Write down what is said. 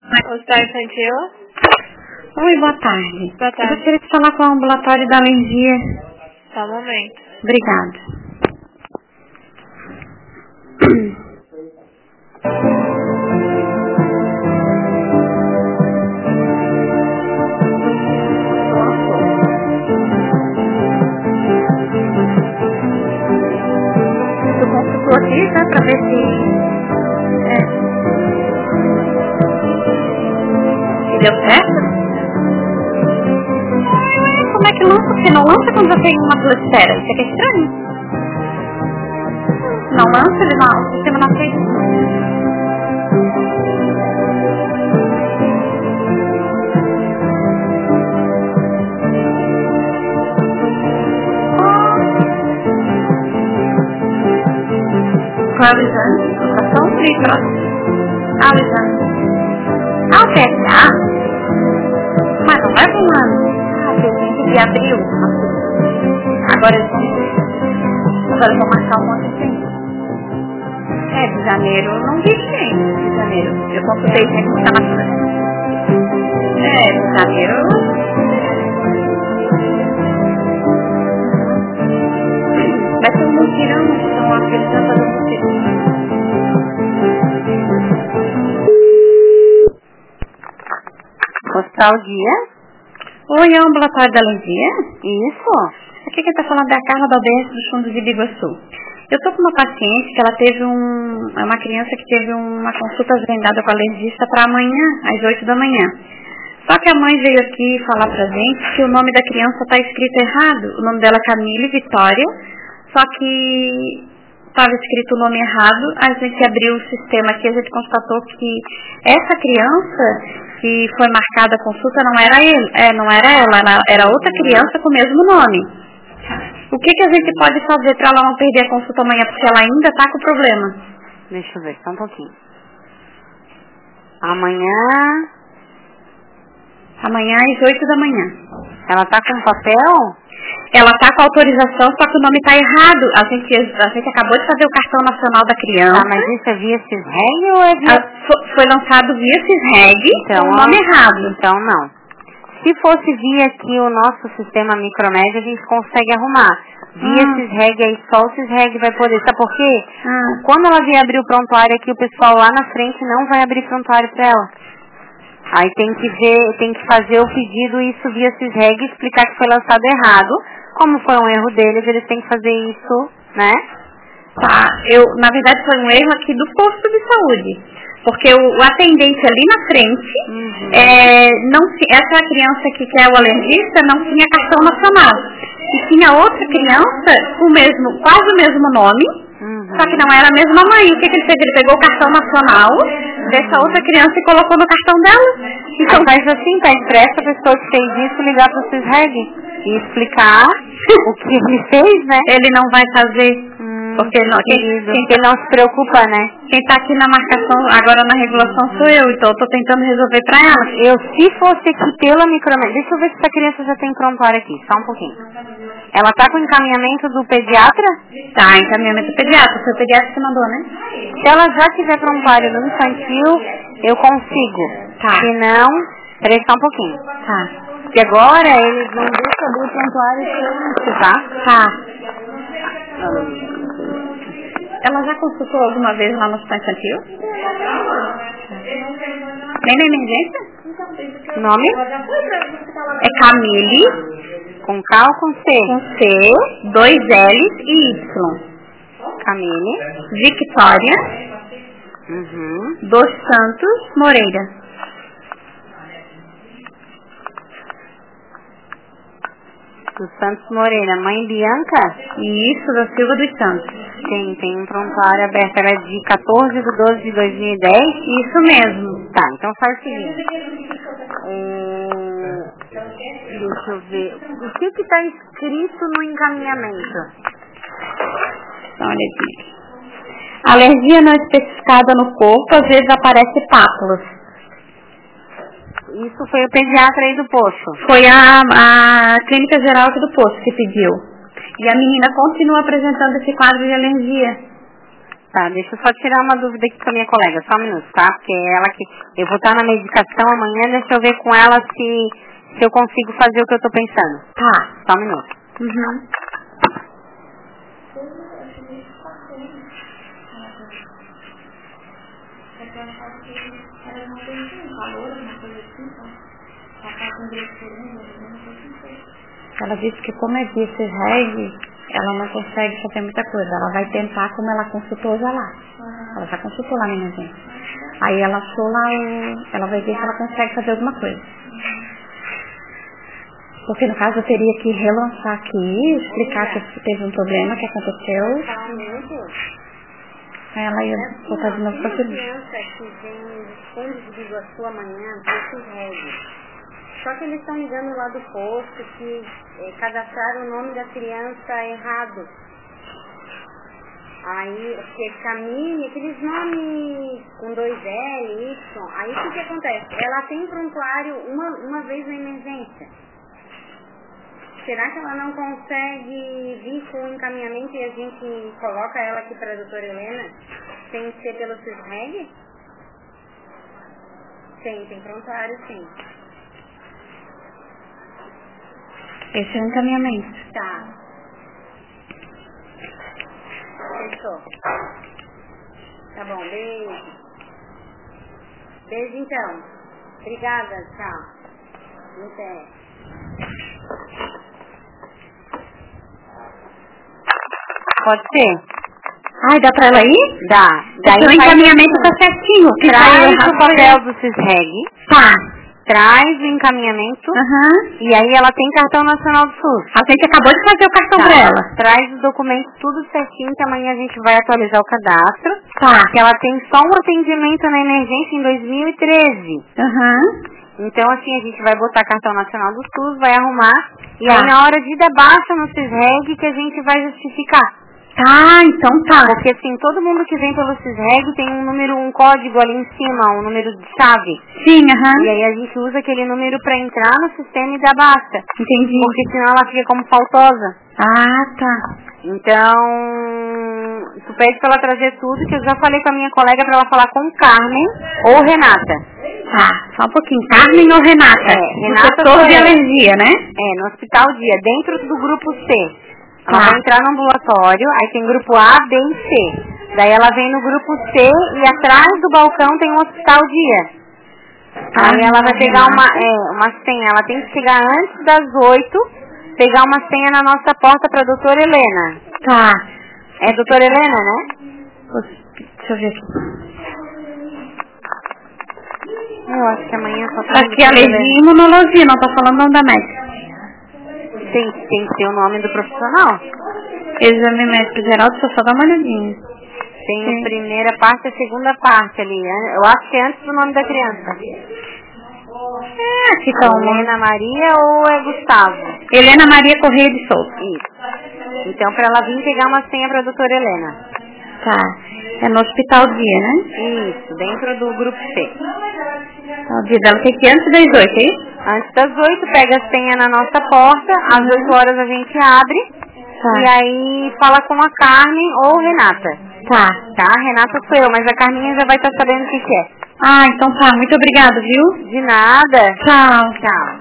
Hospital Infantil. Oi, boa tarde. Boa tarde. Eu gostaria de falar com o ambulatório da alergia. Só um momento. Obrigada. Eu consultou aqui, né, pra ver se... Se deu certo? Como é que lança? Porque não lança quando já tem uma pulsera. Isso aqui é estranho. Não lança, ele não, o sistema não aceita. Qual é o exame? Ultrassom? O exame. O PSA? Mas não leva um ano. Eu tenho de abril. Agora eu vou marcar um monte de tempo. De janeiro, eu não vi ninguém de janeiro. Eu consultei sempre que está na frente. De janeiro. Vai ser um mutirão, então aqueles já fazem mutirão. Hospital Dia? Oi, é o ambulatório da alergia? Isso. Aqui quem está falando é a Carla da UBS dos Fundos de Biguaçu. Eu estou com uma paciente que ela teve uma criança que teve uma consulta agendada com a alergista para amanhã, às 8 da manhã. Só que a mãe veio aqui falar pra gente que o nome da criança está escrito errado. O nome dela é Camille Vitória, só que estava escrito o nome errado. A gente abriu o sistema aqui, a gente constatou que essa criança que foi marcada a consulta não era ela, era outra criança com o mesmo nome. O que a gente pode fazer para ela não perder a consulta amanhã, porque ela ainda está com problema? Deixa eu ver, só um pouquinho. Amanhã às 8 da manhã. Ela tá com papel? Ela tá com autorização, só que o nome tá errado. A gente acabou de fazer o cartão nacional da criança. Mas isso é via CISREG ou é via... Foi lançado via CISREG, então, com o nome errado. Então não. Se fosse via aqui o nosso sistema Micromed, a gente consegue arrumar. Via CISREG, aí só o CISREG vai poder. Sabe por quê? Quando ela vier abrir o prontuário aqui, o pessoal lá na frente não vai abrir prontuário para ela. Aí tem que fazer o pedido isso via CISREG, explicar que foi lançado errado. Como foi um erro deles, eles têm que fazer isso, né? Tá, na verdade foi um erro aqui do posto de saúde. Porque o atendente ali na frente, essa criança que é o alergista não tinha cartão nacional. E tinha outra criança com quase o mesmo nome, só que não era a mesma mãe. O que ele fez? Ele pegou o cartão nacional dessa outra criança e colocou no cartão dela. Então faz assim, pede pra essa pessoa que fez isso ligar pro CISREG e explicar o que ele fez, né? Ele não vai fazer. Porque ele não se preocupa, né? Quem tá aqui na marcação, agora na regulação sou eu, então eu tô tentando resolver pra ela. Se fosse aqui pela Micromed, deixa eu ver se essa criança já tem prontuário aqui, só um pouquinho. Ela tá com encaminhamento do pediatra? Tá, encaminhamento do pediatra, foi o pediatra que mandou, né? Se ela já tiver prontuário no infantil, eu consigo. Tá. Se não, peraí só um pouquinho. Tá. Porque agora eles não deixam abrir o prontuário, tá? Tá. Ela já consultou alguma vez lá no hospital infantil? Nem na emergência? Nome? É Camille. Com K ou com C? Com C, 2 L's e Y. Camille. Victória. Dos Santos Moreira. Dos Santos Moreira. Mãe Bianca? Isso, da Silva dos Santos. Tem um prontuário aberto. Ela é de 14/12/2010? Isso mesmo. Tá, então faz o seguinte. Deixa eu ver. O que está escrito no encaminhamento? Olha aqui. Alergia não especificada no corpo, às vezes aparece pápulas. Isso foi o pediatra aí do posto? Foi a clínica geral aqui do posto que pediu. E a menina continua apresentando esse quadro de alergia. Tá, deixa eu só tirar uma dúvida aqui com a minha colega, só um minuto, tá? Porque ela que... Eu vou estar na medicação amanhã, deixa eu ver com ela se eu consigo fazer o que eu tô pensando. Tá. Só um minuto. Uhum. Ela disse que como é disse reggae, ela não consegue fazer muita coisa. Ela vai tentar como ela consultou já lá. Ela já consultou lá, minha gente. Aí ela achou lá, ela vai ver se ela consegue fazer alguma coisa. Porque no caso eu teria que relançar aqui, explicar que teve um problema que aconteceu. Aí ela ia voltar de novo para a criança que vem dos fundos de Iguaçu amanhã, esses reggae. Só que eles estão ligando lá do posto que cadastraram o nome da criança errado. Aí, porque Camille, aqueles nomes com 2L, Y, aí o que acontece? Ela tem prontuário uma vez na emergência. Será que ela não consegue vir com o encaminhamento e a gente coloca ela aqui para a doutora Helena sem ser pelo CISREG? Tem prontuário sim. Esse é o encaminhamento. Tá. Fechou. Tá bom, beijo. Beijo então. Obrigada, tchau. Até. Pode ser? Ai, dá pra ela ir? Dá. Daí o encaminhamento tá certinho. Traz o papel do CISREG. Tá. Traz o encaminhamento. E aí ela tem cartão nacional do SUS. A gente acabou de fazer o cartão pra ela. Traz os documentos tudo certinho, que amanhã a gente vai atualizar o cadastro. Tá. Que ela tem só um atendimento na emergência em 2013. Então, assim, a gente vai botar cartão nacional do SUS, vai arrumar. E aí, na hora de dar baixa no CISREG, que a gente vai justificar. Tá, então tá. Porque, assim, todo mundo que vem pelo CISREG tem um código ali em cima, um número de chave. Sim, E aí a gente usa aquele número pra entrar no sistema e dar baixa. Entendi. Porque senão ela fica como faltosa. Ah, tá. Então, tu pede pra ela trazer tudo, que eu já falei com a minha colega pra ela falar com Carmen ou Renata. Tá, só um pouquinho. Carmen ou Renata? Renata no setor de alergia, né? No Hospital Dia, dentro do grupo C. Ela vai entrar no ambulatório, aí tem grupo A, B e C. Daí ela vem no grupo C e atrás do balcão tem um Hospital Dia. Aí ela vai pegar uma senha, ela tem que chegar antes das 8, pegar uma senha na nossa porta pra doutora Helena. Tá. É doutora Helena, né? Deixa eu ver aqui. Eu acho que amanhã só tem... Aqui alergia e imunologia, não tá falando o nome da médica. Tem que ter o nome do profissional. Exame médico geral, deixa eu só dar uma olhadinha. Tem a primeira parte e a segunda parte ali. Eu acho que é antes do nome da criança. Aqui tá uma. Helena Maria ou é Gustavo? Helena Maria Correia de Souza. Isso. Então, pra ela vir pegar uma senha pra doutora Helena. Tá. É no Hospital Dia, né? Isso, dentro do grupo C. O dia dela tem que ir antes das 8, hein? Antes das 8, pega a senha na nossa porta, às 8 horas a gente abre, e aí fala com a Carmen ou Renata. Tá? Renata sou eu, mas a Carminha já vai estar sabendo o que é. Ah, então tá. Muito obrigada, viu? De nada. Tchau. Tchau.